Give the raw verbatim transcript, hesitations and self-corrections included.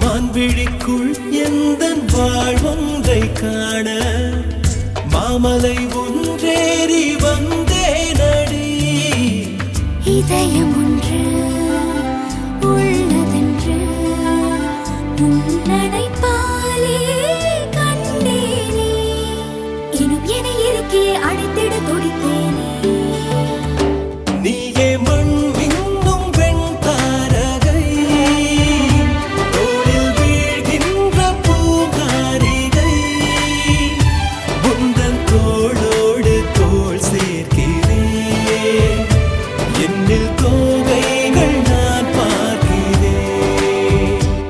மான்விழிக்குள் எந்தன் வாழ்வொன்றை காண மாமலை ஒன்றேறி வந்தேனடி. இதயம் ஒன்று